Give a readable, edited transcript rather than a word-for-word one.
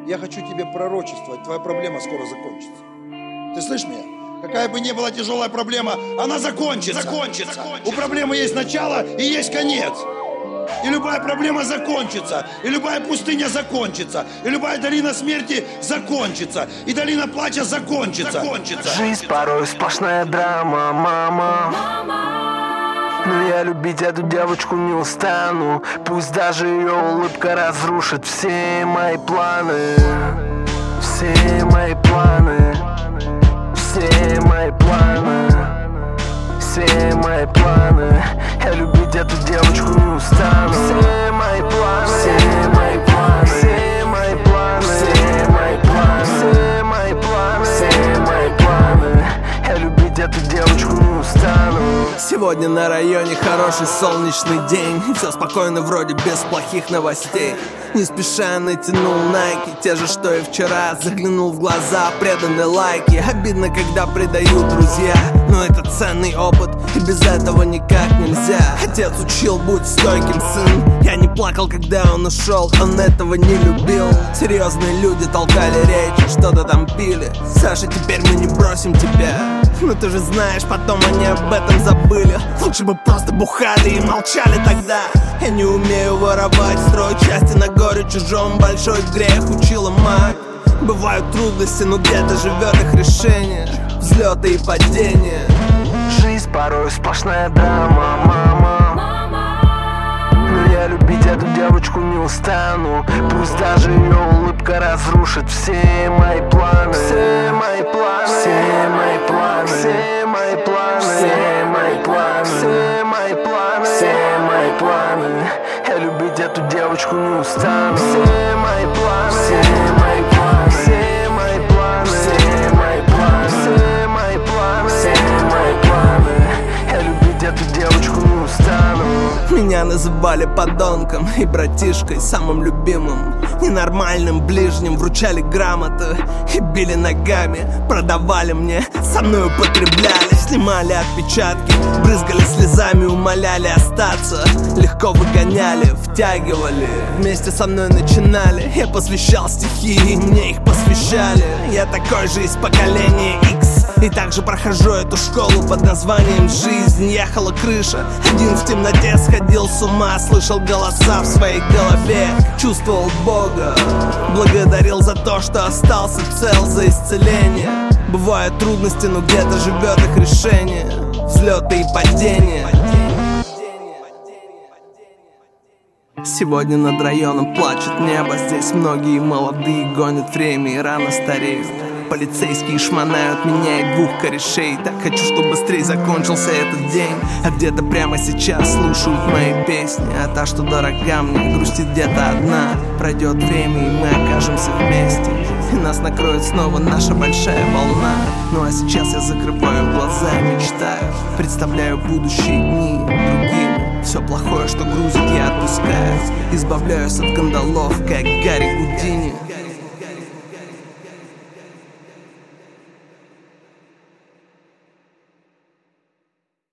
Я хочу тебе пророчествовать, твоя проблема скоро закончится. Ты слышишь меня? Какая бы ни была тяжелая проблема, она закончится. У проблемы есть начало и есть конец. И любая проблема закончится, и любая пустыня закончится, и любая долина смерти закончится, и долина плача закончится. Жизнь порой сплошная драма, мама. Но я любить эту девочку не устану. Пусть даже ее улыбка разрушит все мои планы. Все мои планы. Все мои планы. Все мои планы. Я любить эту девочку не устану. Все мои планы. Все мои планы. Все мои планы. Все мои планы. Все мои планы. Все мои планы. Я любить эту девочку не устану. Сегодня на районе хороший солнечный день. Все спокойно, вроде без плохих новостей. Не спеша натянул найки, те же, что и вчера. Заглянул в глаза, преданные лайки. Обидно, когда предают друзья, но это ценный опыт, и без этого никак нельзя. Отец учил, будь стойким, сын. Я не плакал, когда он ушел, он этого не любил. Серьезные люди толкали речи, что-то там пили. Саша, теперь мы не бросим тебя. Но ты же знаешь, потом они об этом забыли. Лучше бы просто бухали и молчали тогда. Я не умею воровать, строить счастье на горе чужом. Большой грех учила мать. Бывают трудности, но где-то живет их решение. Взлеты и падения. Жизнь порой сплошная драма, мама. Но я любить эту девочку не устану. Пусть даже ее улыбка разрушит все мои планы. Все мои планы. Все мои планы. Все мои планы. Все мои планы. Все мои планы. Все мои планы. Я любить эту девочку не устану. Все мои планы. Все мои планы. Все мои планы. Все мои планы. Все мои планы. Все мои планы. Я любить эту девочку не устану. Меня называли подонком и братишкой самым любимым. Ненормальным ближним вручали грамоты и били ногами. Продавали мне, со мной употребляли. Снимали отпечатки, брызгали слезами, умоляли остаться. Легко выгоняли, втягивали, вместе со мной начинали. Я посвящал стихи, и мне их посвящали. Я такой же из поколения X, и также прохожу эту школу под названием «Жизнь». Ехала крыша, один в темноте сходил с ума. Слышал голоса в своей голове, чувствовал Бога. Благодарил за то, что остался цел, за исцеление. Бывают трудности, но где-то живет их решение. Взлеты и падения. Сегодня над районом плачет небо. Здесь многие молодые гонят время и рано стареют. Полицейские шмонают меня и двух корешей. Так хочу, чтобы быстрее закончился этот день. А где-то прямо сейчас слушают мои песни. А та, что дорога мне, грустит где-то одна. Пройдет время, и мы окажемся вместе, и нас накроет снова наша большая волна. Ну а сейчас я закрываю глаза и мечтаю. Представляю будущие дни другими. Все плохое, что грузит, я отпускаю. Избавляюсь от кандалов, как Гарри Гудини.